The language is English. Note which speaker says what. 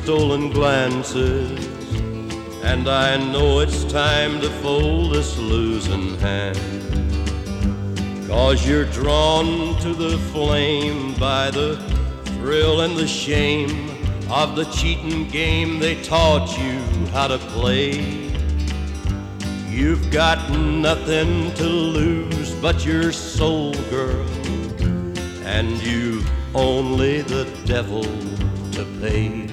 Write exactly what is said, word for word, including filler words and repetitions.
Speaker 1: stolen glances, and I know it's time to fold this losing hand. 'Cause you're drawn to the flame by the thrill and the shame of the cheating game they taught you how to play. You've got nothing to lose but your soul, girl, and you've only the devil to pay.